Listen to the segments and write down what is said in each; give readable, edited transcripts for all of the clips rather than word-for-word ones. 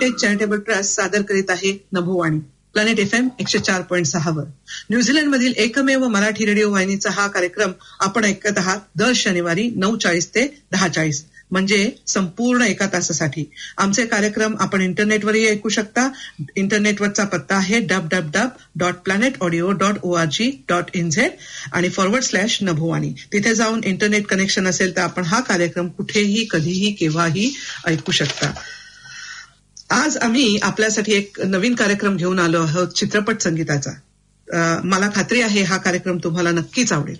Heritage charitable trust सादर करीत आहे नभोवाणी प्लॅनेट FM 104.6 वर. न्यूझीलंडमधील एकमेव मराठी रेडिओ वाहिनीचा हा कार्यक्रम आपण ऐकत आहात दर शनिवारी 9:40 ते 10:40 म्हणजे संपूर्ण एका तासासाठी. आमचे कार्यक्रम आपण इंटरनेटवरही ऐकू शकता. इंटरनेटवरचा पत्ता आहे www.planetaudio.org.nz आणि /नभोवाणी. तिथे जाऊन इंटरनेट कनेक्शन असेल तर आपण हा कार्यक्रम कुठेही कधीही केव्हाही ऐकू शकता. आज आम्ही आपल्यासाठी एक नवीन कार्यक्रम घेऊन आलो आहोत चित्रपट संगीताचा. मला खात्री आहे हा कार्यक्रम तुम्हाला नक्कीच आवडेल.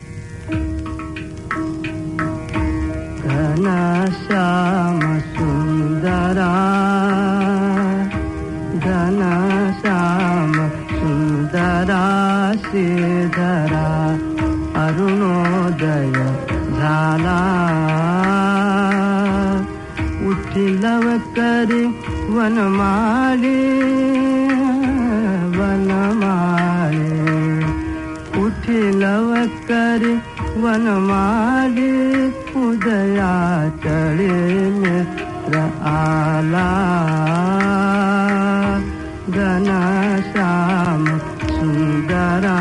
घनश्याम सुंदरा घनश्याम सुंदरा श्रीधरा अरुणोदय झाला उठिलव करी वनमाळी वनमाळी उठिलव करी वनमाळी उदया चढे मित्र आला घनश्याम सुंदरा.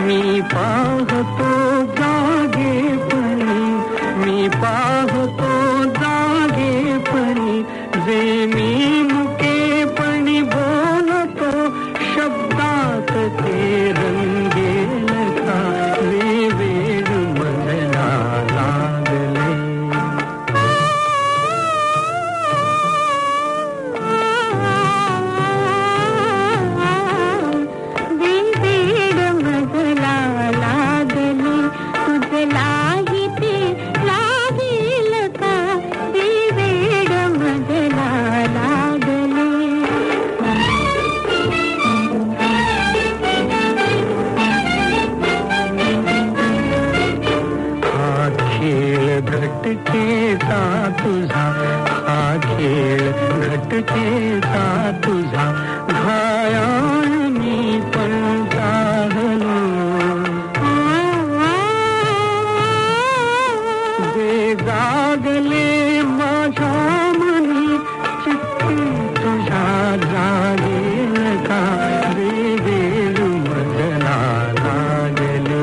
पाहतो जागे पण मी पाहतो जे मी मुकेपणी बोलतो शब्दात ते रंगेल का वेळ मजला लागले घटकेचा तुझा हा खेळ घटकेचा तुझा घायाळ मी पण चाहलो जे जागले माझ्या मनी चित्ती तुझ्या जागेल का वेळ मजला लागले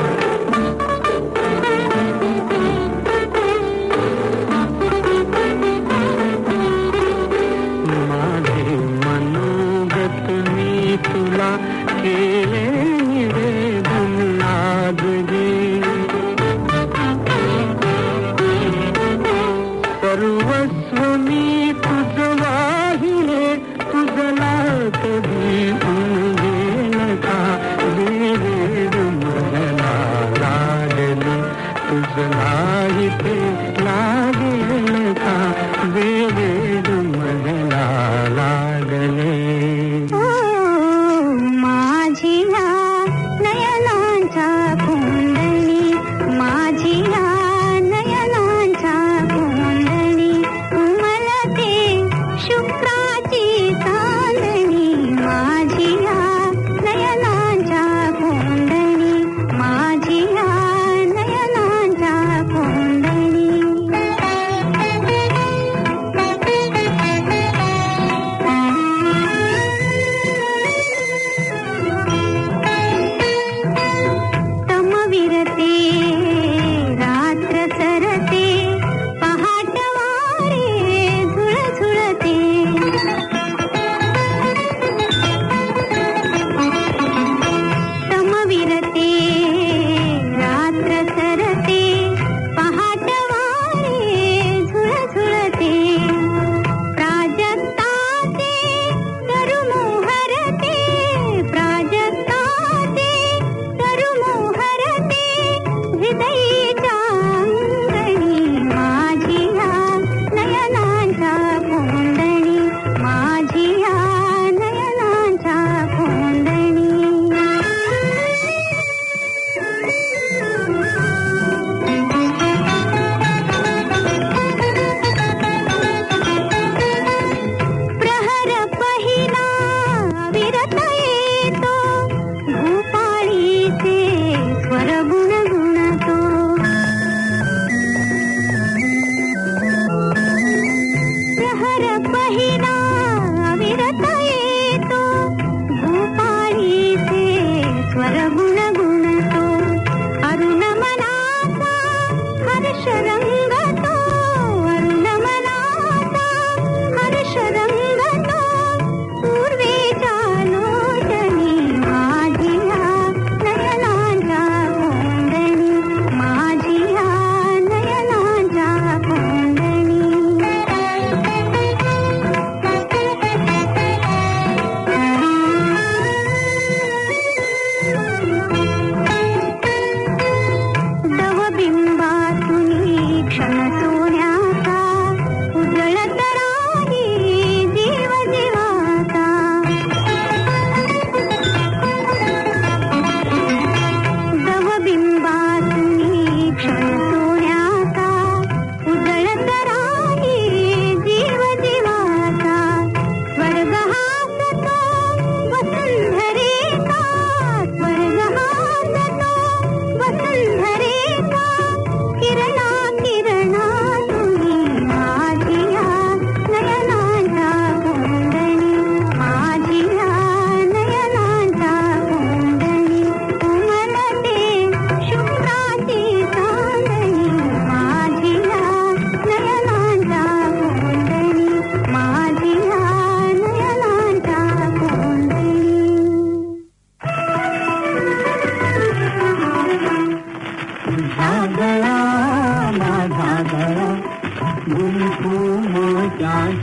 तुला केले निवेदन लाजगे सर्वस्व मी तुझ वाहिले तुझला कधी उगेल का वेळ मजला लागले तुझला इथे लागेल का वेळ मजला लागले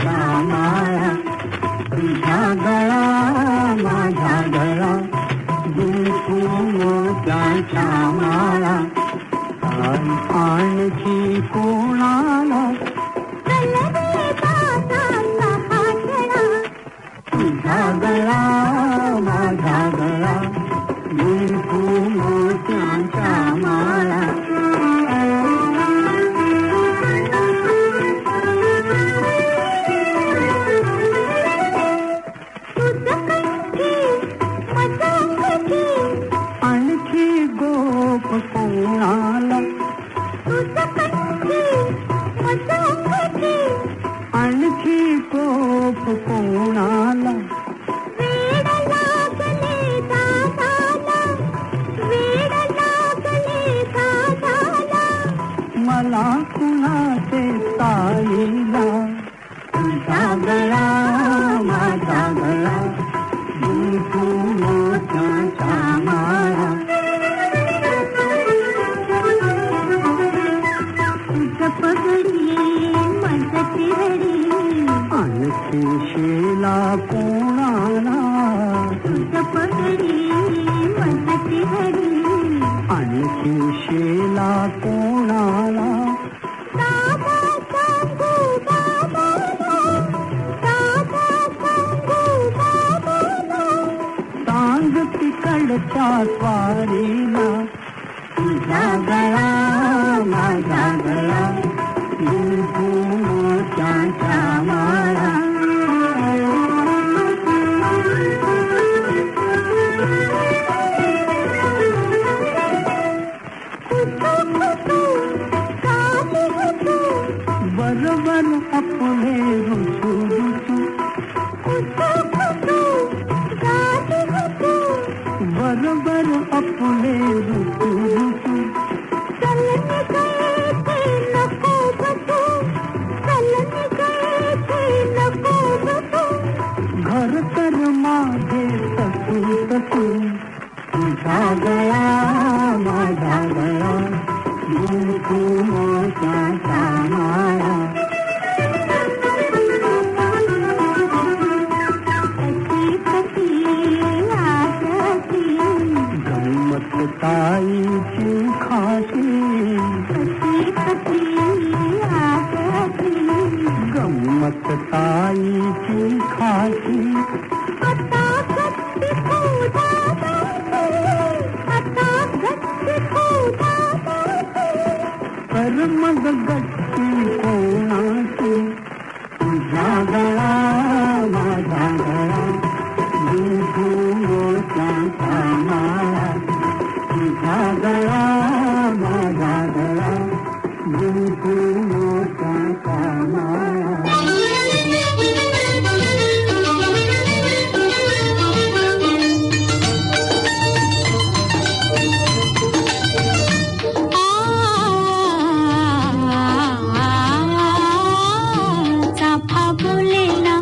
माळा तुझा गळा माझा गळा मोत्याच्या माळा आणखी कोणाला तुझा गळा माझा गळा मोत्याच्या माळा आणखी गोप कोणाला आणखी गोप कोणाला मला कुणाचे ताईला तुझा गळा माझा गळा मोत्याच्या माळा तुझ पगडी माझ चिरडी आणखी शेला कोणाला तुझ पगडी माझ चिरडी आणखी शेला कोणाला सांग तिकडच्या स्वारीला तुझा गळा माझा गळा मोत्याच्या माळा बरोबर आपले रुसू बरोबर आपले रुसू घर तर माझे तसू तसू तुझा गळा माझा गळा मोत्याच्या माळा गंमत ताईची खाशी गंमत ताईची खाशी कर मग गट्टी कोणाची तुझा गळा माझा गळा मोत्याच्या माळा तुझा गळा माझा गळा मोत्याच्या माळा चाफा बोले ना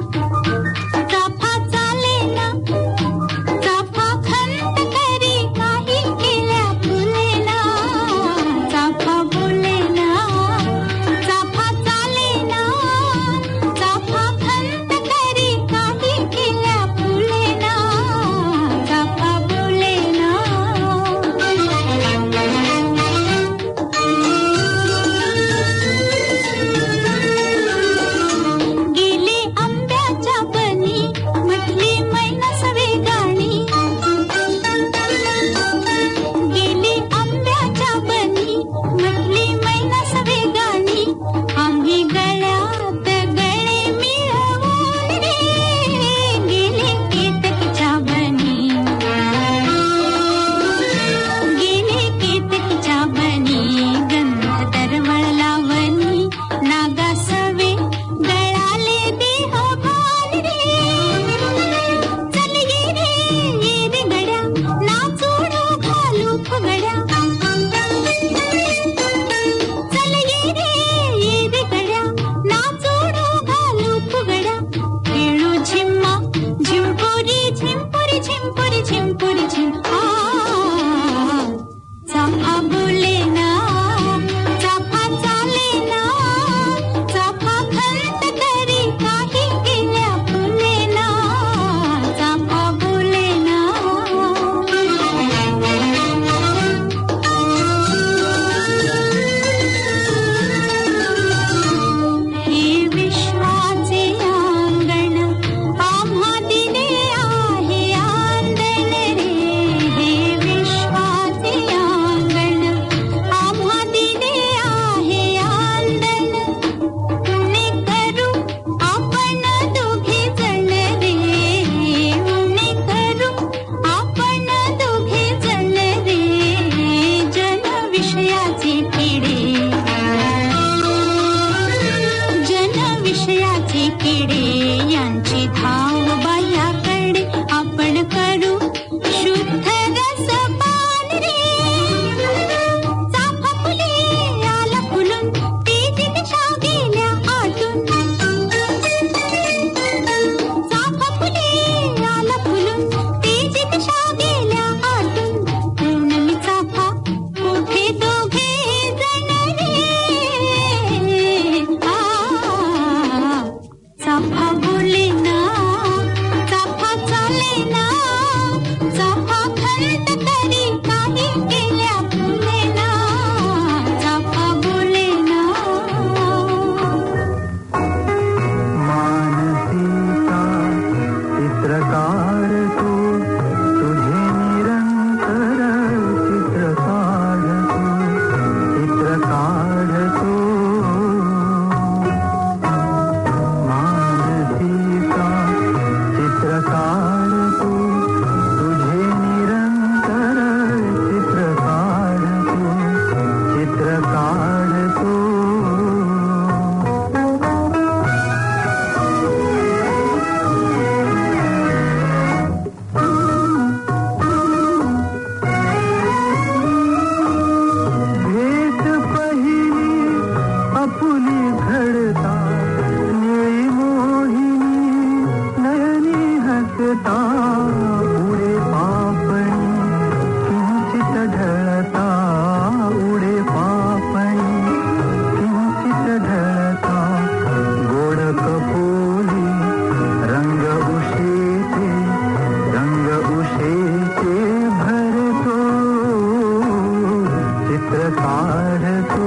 किडे यांची धाव बाह्याकडे आपण करू शुद्ध रसपान रे. चाफा फुले आला फुलून तेजी दिशा गेल्या आटून. चाफा फुले आला फुलून तेजी दिशा गेल्या आटून. पूनमी चाफा कुठे दोघे जण रे. चाफा बोले ना, चाफा चाले ना, चाफा खंत तरी काही केल्या फुले ना. चाफा बोले ना. मानसीचा चित्रकार तू, तुझे निरंतर चित्र काढतो, चित्र काढतो. मानसीचा चित्रकार तू, तुझे निरंतर चित्र काढतो, चित्र काढतो. भेट पहिली आपुली घडता, निळी मोहिनी नयनी हसता. उडे पापणी किंचित ढळता, उडे पापणी किंचित ढळता. गोड कपोली रंग उशेचे, रंग उशेचे भरतो, चित्र काढतो.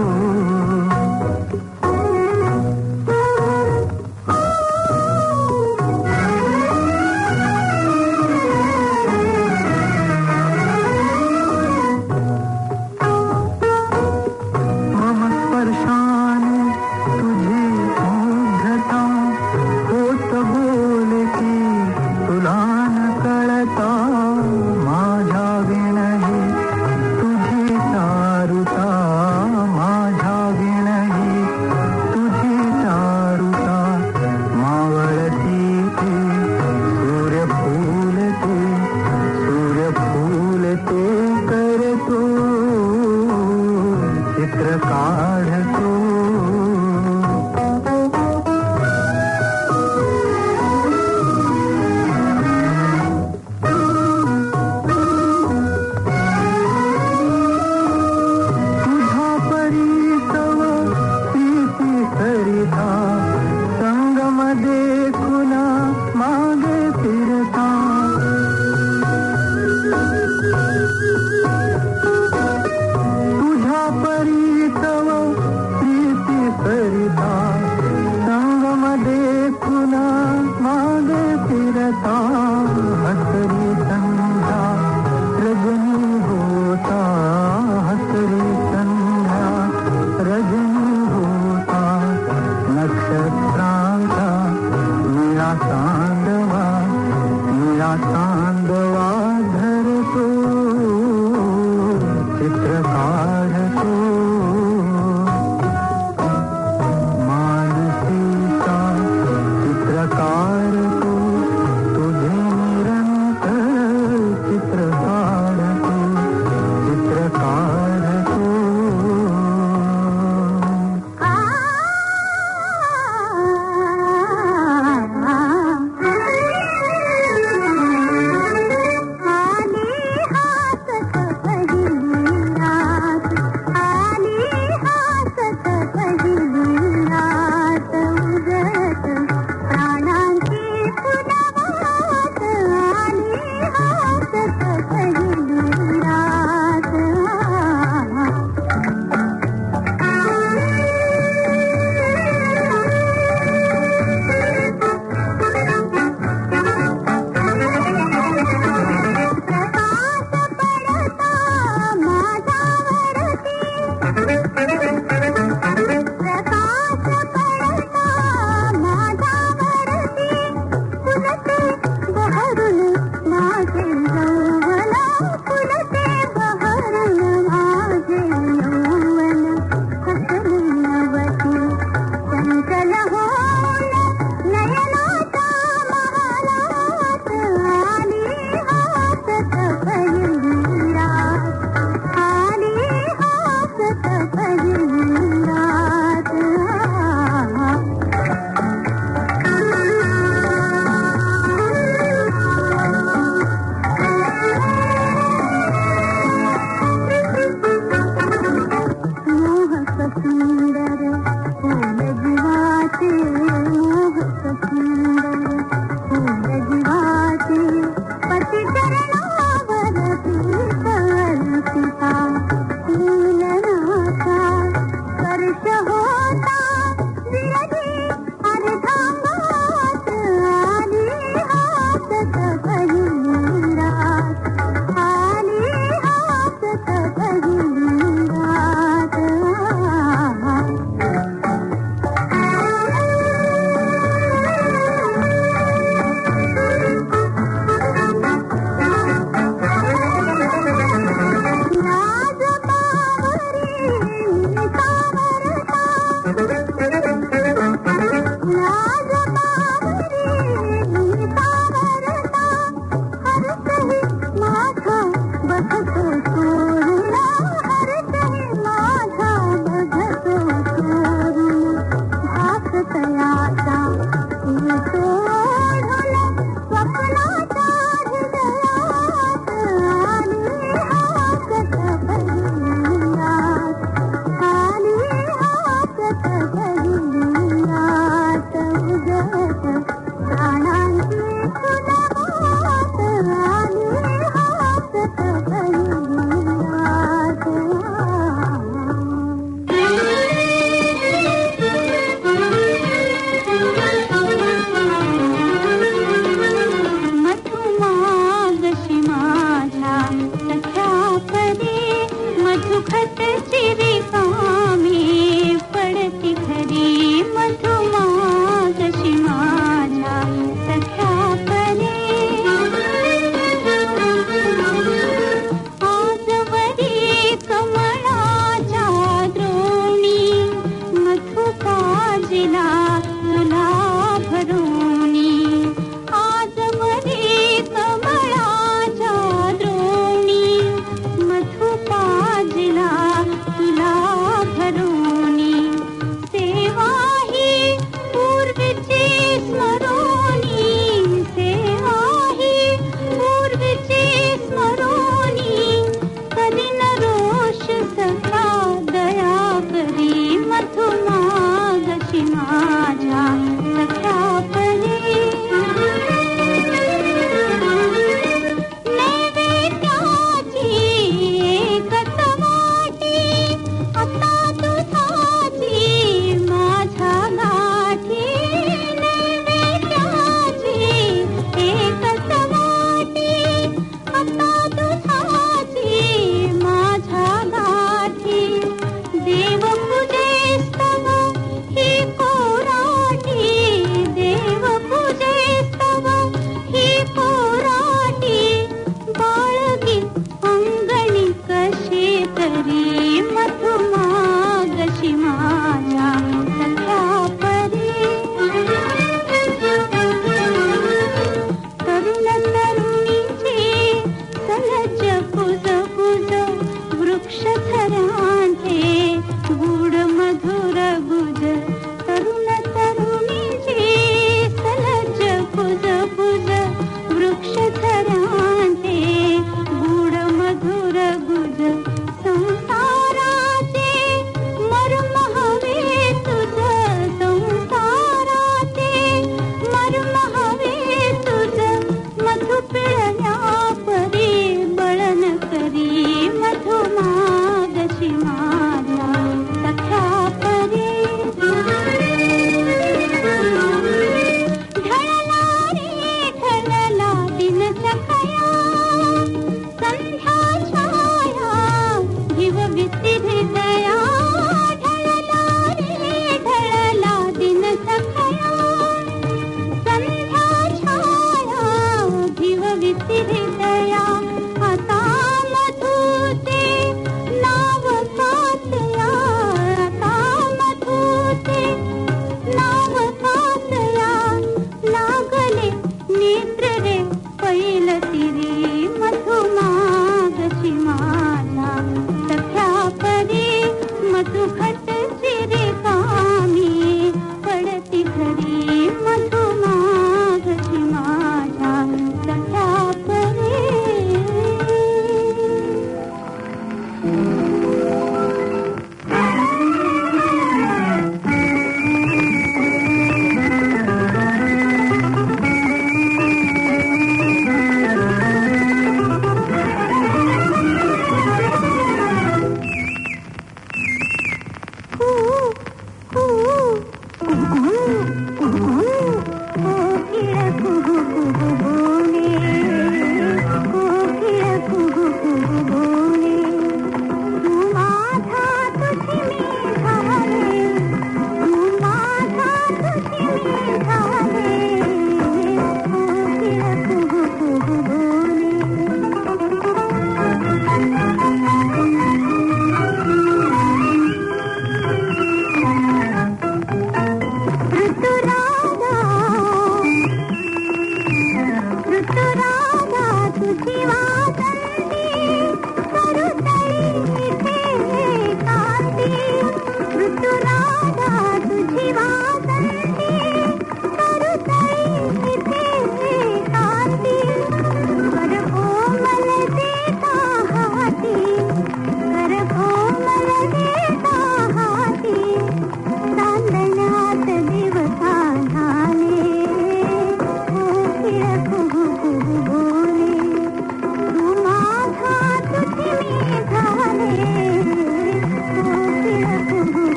मम स्पर्शाने तुझी मुग्धता, होत बोलती तुला न कळता. माझ्या विणही तुझी चारुता, माझ्या विणही तुझी चारुता. मावळती ते सूर्य फुलते, सूर्य फुलते करतो, चित्र काढतो. तुझा परिसव प्रीती सरिता, संगम देखुना मागे फिरता. तुझा परिसव प्रीती सरिता, संगम देखुना मागे फिरता. हसरी संध्या रजनी होता, हसरी संध्या रजनी होता. नक्षत्रांचा निळा चांदवा, निळा चांदवा धरतो, चित्र काढतो. मानसीचा चित्रकार तू, तुझे निरंतर चित्र काढतो, चित्र काढतो.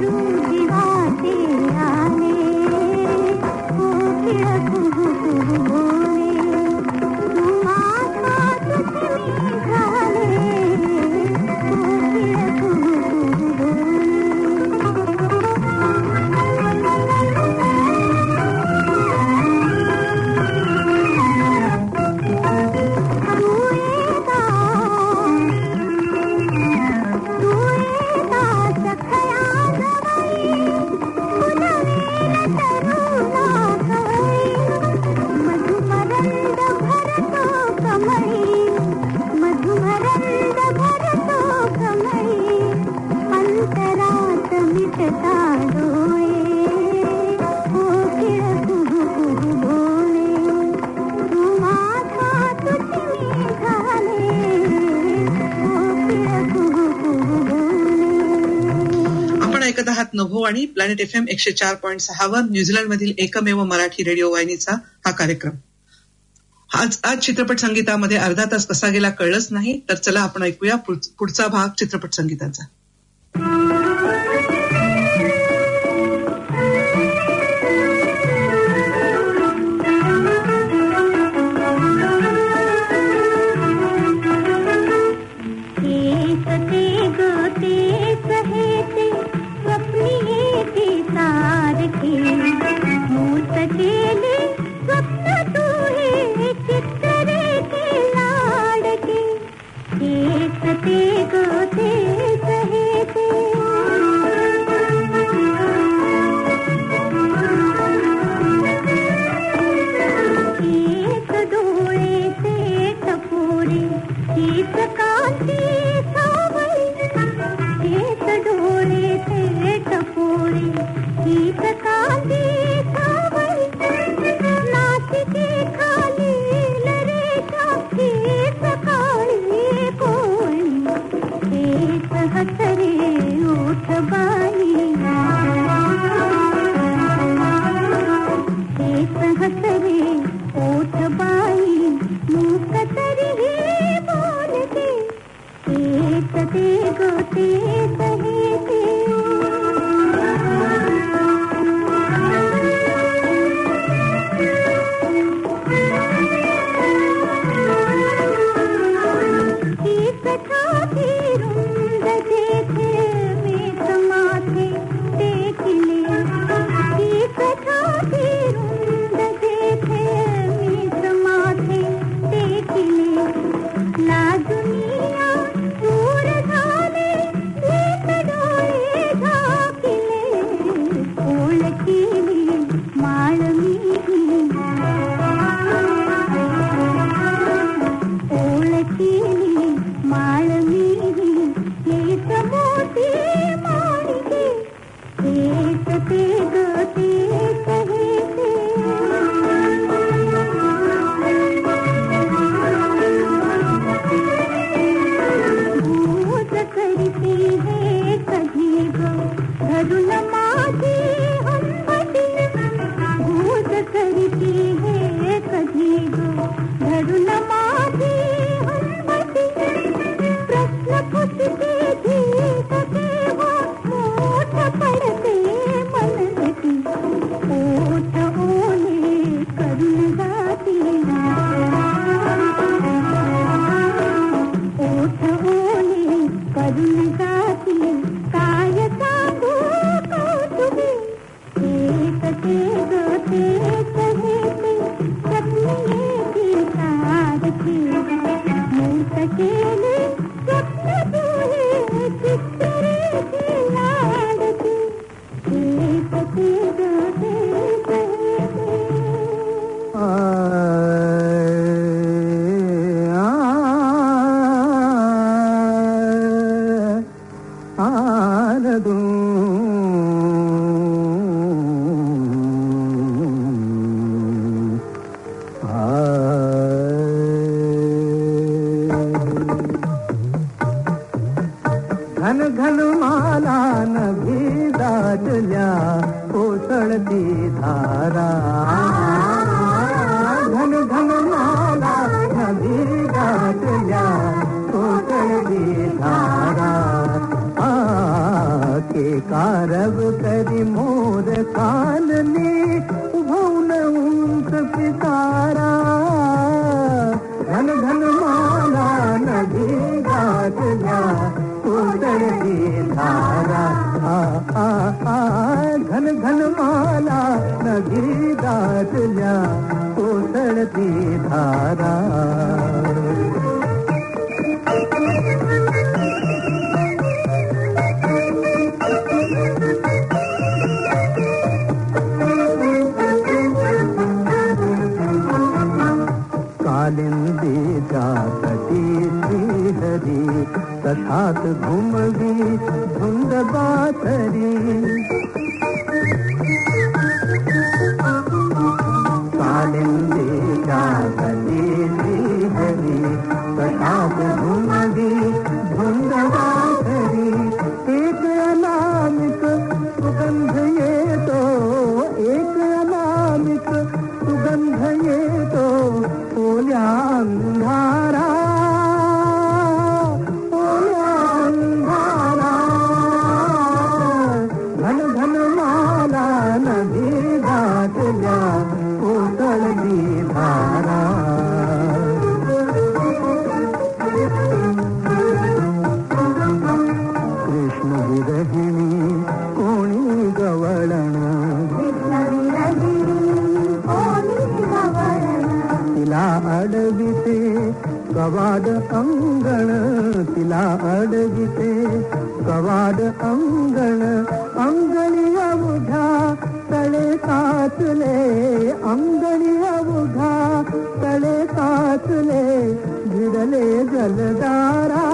नभोवाणी प्लॅनेट FM 104.6 वर न्यूझीलंडमधील एकमेव मराठी रेडिओ वाहिनीचा हा कार्यक्रम. आज चित्रपट संगीतामध्ये अर्धा तास कसा गेला कळलंच नाही. तर चला आपण ऐकूया पुढचा भाग चित्रपट संगीताचा. कारव करी मोर काननी उभवून उंच पिसारा घन घन माला नदी गाठल्या कोसळती धारा घन घन माला नदी गाठल्या कोसळती धारा कालिंदीच्या तटी श्रीहरी तथात घुमवी धुंद बातरी कालिंदीच्या तटी श्रीहरी तथात घुमवी धुंद बातरी एक अनामिक सुगंध येतो एक अनामिक सुगंध येतो ओल्या अंधारा घन घन माला नदी गाठल्या कोसळली धारा कृष्ण विरहिणी कोणी गवळण तिला अडविते कवाड अंगण तिला अडविते कवाड अंगण अंगणी अवघा तळे काचले अंगणी अवघा तळे काचले भिडले जलदारा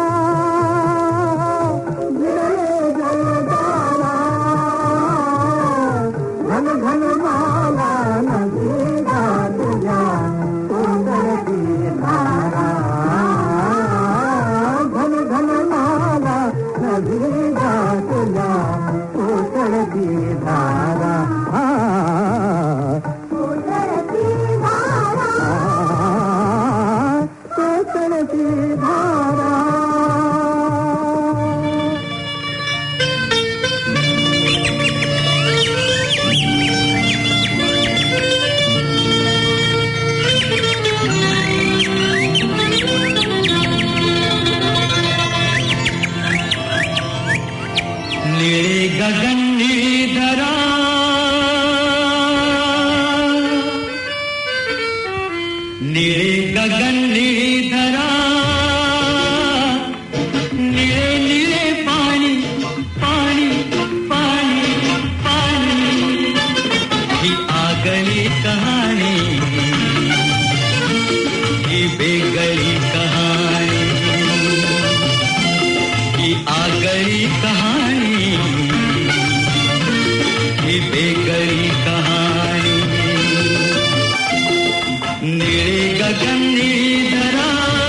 भिडले जलदारा घन घन माला नदी गाठल्या कोसळती धारा घन घन माला नदी गाठल्या कोसळती धारा कोसळती धारा कोसळती धारा निळे गगन निळी धरा निळे गगन निळी धरा निळे निळे पाणी पाणी पाणी पाणी ही आगळी कहाणी ही बेगळी कहाणी ही आगळी कहाणी ही बेगळी कहाणी निळे गगन निळी धरा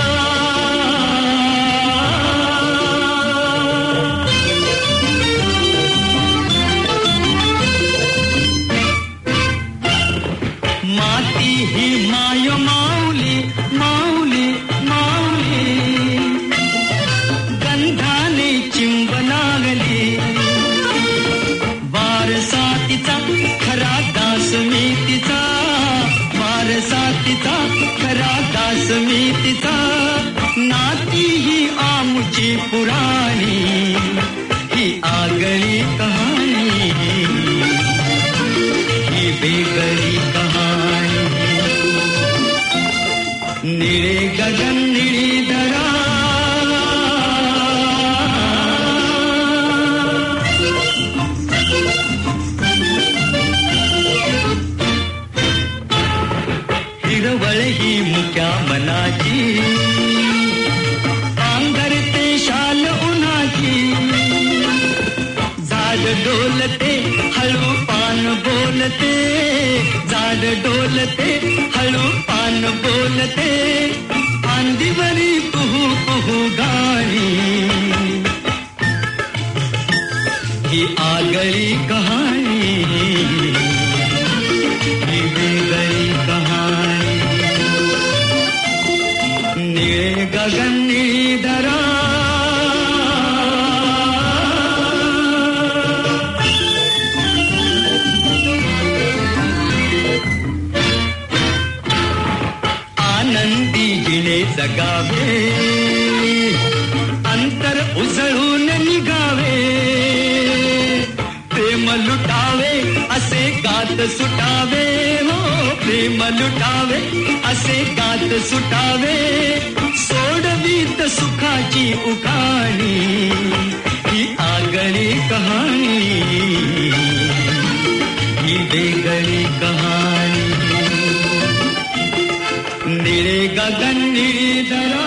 माती ही माय माऊली माऊली माऊली गंधाने चिंब लागली वारसातीचा खरा दास मी तिचा वारसातीचा खरा दास मी तिचा नाती ही आमुची पुराणी ही आगळी कहाणी ही बेगळी कहाणी निळे गगन निळी धरा हिरवळ ही मुक्या मनाची पांघरते शाल उन्हाची झाड डोलते हळू पान बोलते झाड डोलते हळू पान बोलते फांदीवरी कुहू कुहू गाणी ही आगळी कहाणी ही वेगळी कहाणी निळे गगन निळी धरा लुटावे असे गात सुटावे हो प्रेम लुटावे असे गात सुटावे सोडवीत सुखाची उखाणी ही आगळी कहाणी ही वेगळी कहाणी निळे गगन निळी धरा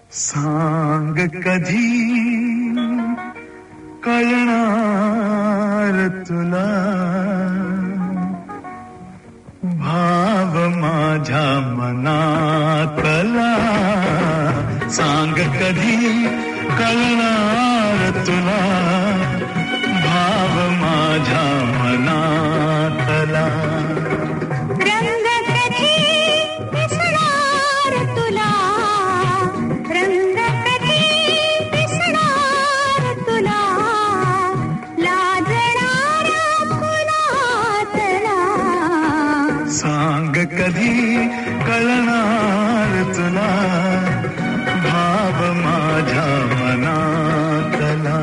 सांग कधी कळणार तुला भाव माझ्या मनातला सांग कधी कळणार तुला भाव माझ्या मनातला रंग कधी दिसणार तुला रंग कधी दिसणार तुला लाजणारा फुलातला सांग कधी कळणार तुला भाव माझ्या मनातला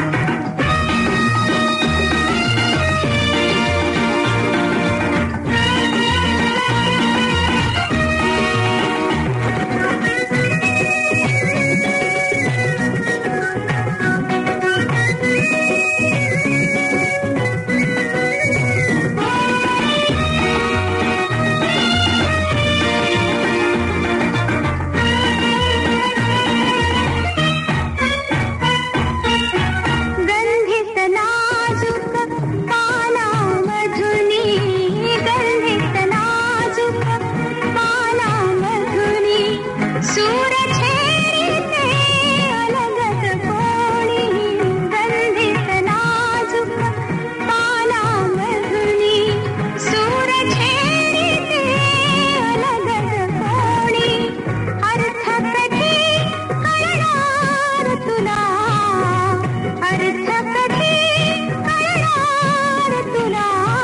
गंधित नाजूक पानामधुनी गंधित नाजूक पानामधुनी सूर छेडिते अलगद कोणी गंधित नाजूक पानामधुनी सूर छेडिते अलगद कोणी अर्थ कधी कळणार तुला अर्थ कधी कळणार तुला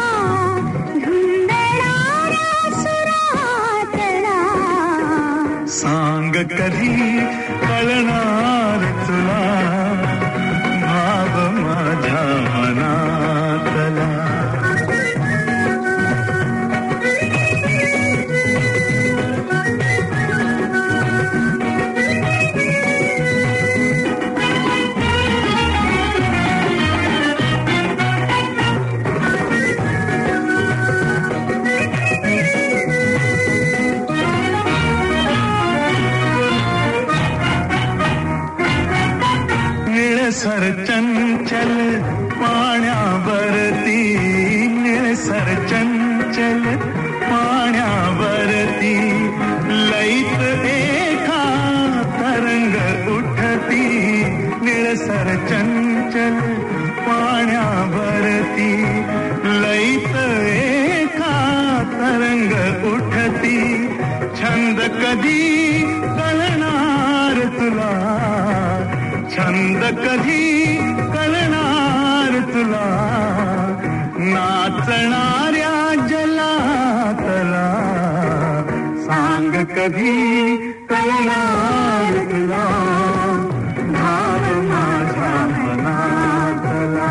धुंदणारा सुरातला सांग कधी कळणार तुला भाव माझ्या मनातला निळसर चंचल पाण्यावरती निळसर चंचल पाण्यावरती लईत एका तरंग उठती निळसर चंचल पाण्यावरती लईत एका तरंग उठती छंद कधी कळणार तुला छंद कधी कळणार तुला नाचणाऱ्या जलातला सांग कधी कळणार तुला भाव माझ्या मनातला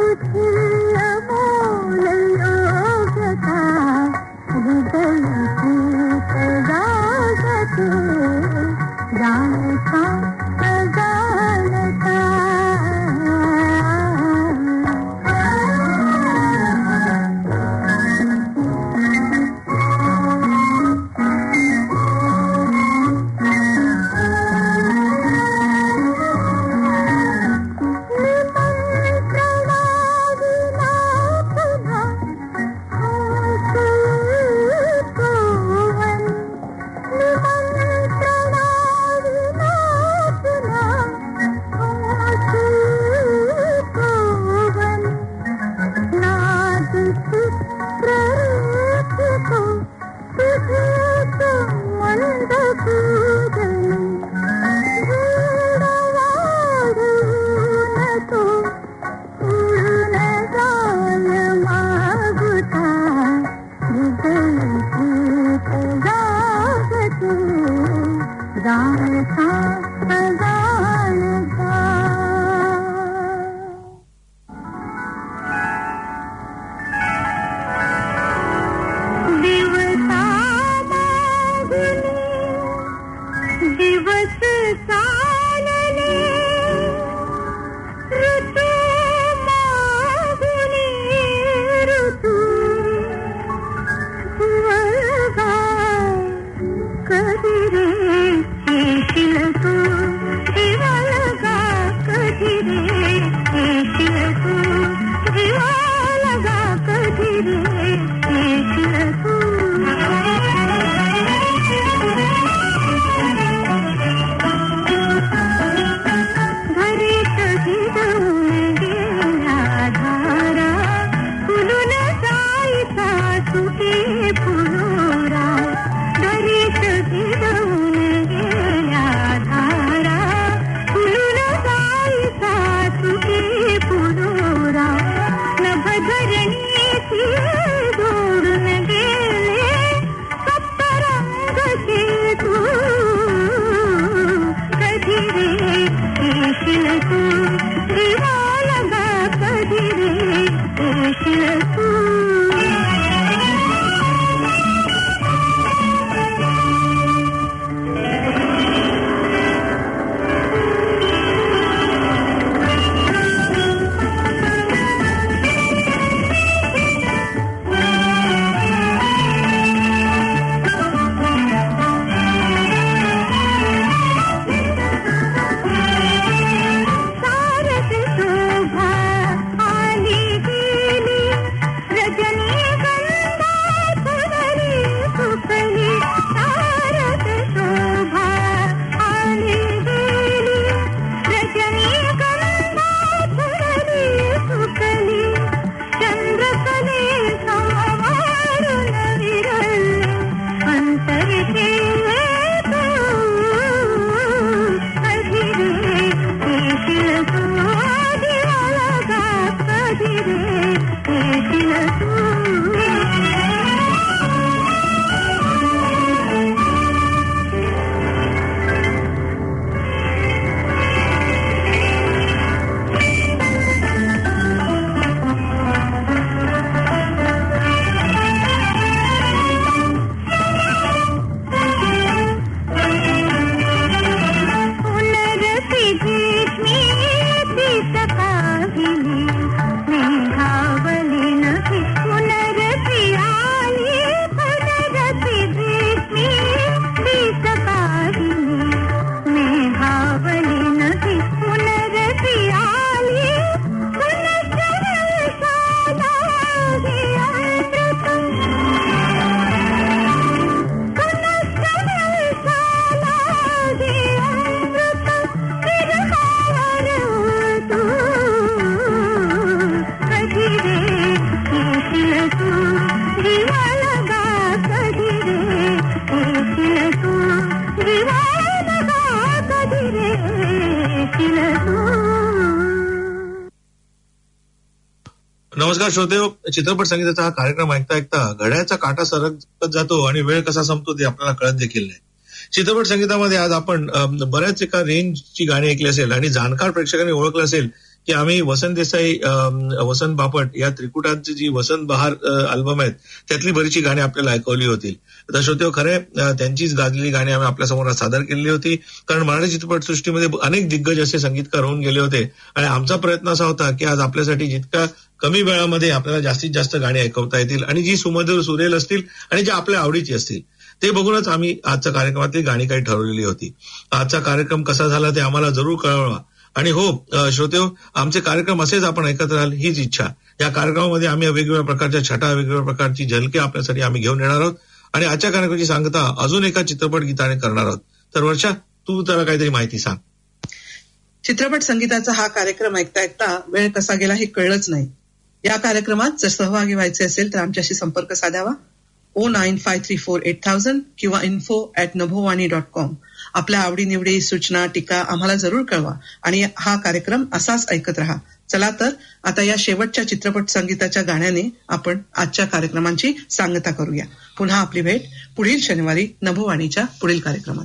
नमस्कार श्रोतेहो, चित्रपट संगीताचा हा कार्यक्रम ऐकता ऐकता घड्याळाचा काटा सरकत जातो आणि वेळ कसा संपतो ते आपल्याला कळत देखील नाही. चित्रपट संगीतामध्ये आज आपण बऱ्याच एका रेंजची गाणी ऐकली असेल आणि जाणकार प्रेक्षकांनी ओळखलं असेल की आम्ही वसंत देसाई, वसंत बापट या त्रिकुटांची जी वसंत बहार अल्बम आहेत त्यातली बरीचशी गाणी आपल्याला ऐकवली होती. तर श्रोते खरे त्यांचीच गाजलेली गाणी आम्ही आपल्यासमोर सादर केलेली होती, कारण मराठी चित्रपटसृष्टीमध्ये अनेक दिग्गज असे संगीतकार होऊन गेले होते आणि आमचा प्रयत्न असा होता की आज आपल्यासाठी जितका कमी वेळामध्ये आपल्याला जास्तीत जास्त गाणी ऐकवता येतील आणि जी सुमधुर सुरेल असतील आणि जी आपल्या आवडीची असतील ते बघूनच आम्ही आजच्या कार्यक्रमातली गाणी काही ठरवलेली होती. आजचा कार्यक्रम कसा झाला ते आम्हाला जरूर कळवा. आणि हो श्रोतेहो, आमचे कार्यक्रम असेच आपण ऐकत राहाल हीच इच्छा. या कार्यक्रमामध्ये आम्ही वेगवेगळ्या प्रकारच्या छटा, वेगवेगळ्या प्रकारची झलके आपल्यासाठी आम्ही घेऊन येणार आहोत आणि आजच्या कार्यक्रमाची सांगता अजून एका चित्रपट गीताने करणार आहोत. तर वर्षा, तू त्याला काहीतरी माहिती सांग. चित्रपट संगीताचा हा कार्यक्रम ऐकता ऐकता वेळ कसा गेला हे कळलंच नाही. या कार्यक्रमात जर सहभागी व्हायचे असेल तर आमच्याशी संपर्क साधावा 095348000 किंवा info@nabhovani.com. आपल्या आवडीनिवडी, सूचना, टीका आम्हाला जरूर कळवा आणि हा कार्यक्रम असाच ऐकत राहा. चला तर आता या शेवटच्या चित्रपट संगीताच्या गाण्याने आपण आजच्या कार्यक्रमांची सांगता करूया. पुन्हा आपली भेट पुढील शनिवारी नभोवाणीच्या पुढील कार्यक्रमात.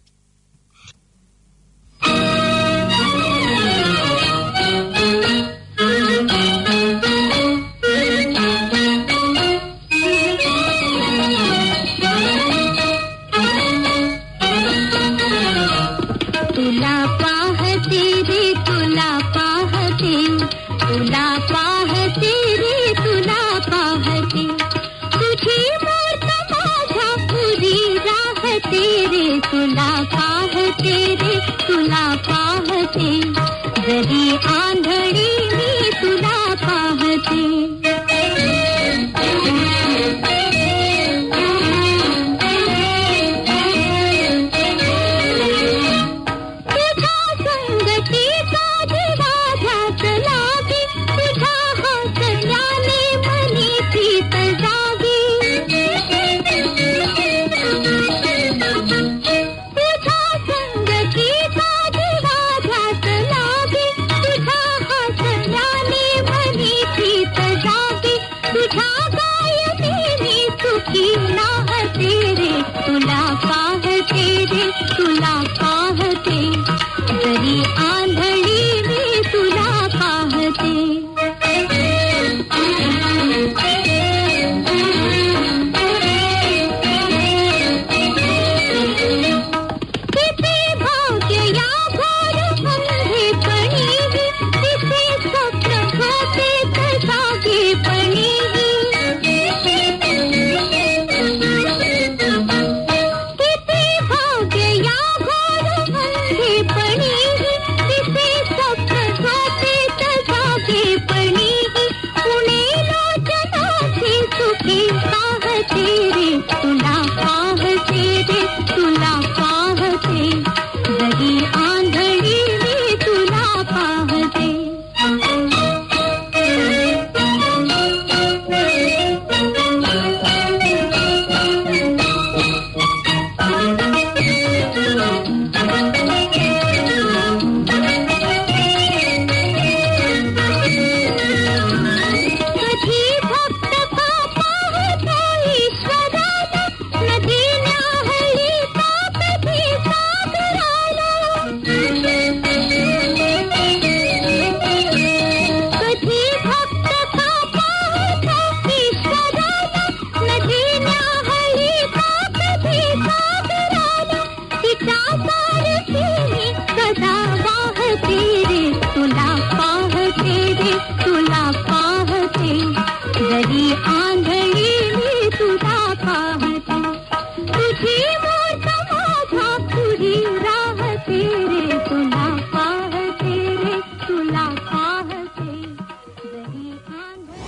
जरी आंधळी मी तुला पाहते. तुझ्या संगतीचा दिवा झाकलागी, तुझ्या हसण्याने मनी प्रीत जागी. तुझ्या संगतीचा दिवा झाकलागी, तुझ्या हसण्याने मनी प्रीत जागी. तुझ्या गायनेने सुखी नाहते रे, तुला पाहते रे, तुला पाहते. जरी आंधळी मी तुला पाहते. किती भाग्य या घोर अंधेपणीही, तिचे स्वप्न झोपेत जागेपणीही. किती भाग्य या घोर अंधेपणीही, तिचे स्वप्न झोपेत जागेपणीही. पुणे लोचनाची सुखी पाहते रे, तुला पाहते रे, तुला पाहते. जरी आंधळी मी तुला पाहते. कधी भक्त का पाहतो ईश्वराला, नदी न्याहळी का कधी सागराला. कधी भक्त का पाहतो ईश्वराला, नदी न्याहळी का कधी सागराला. तिच्या सारखी सदा वाहते रे, तुला पाहते रे, तुला पाहते. जरी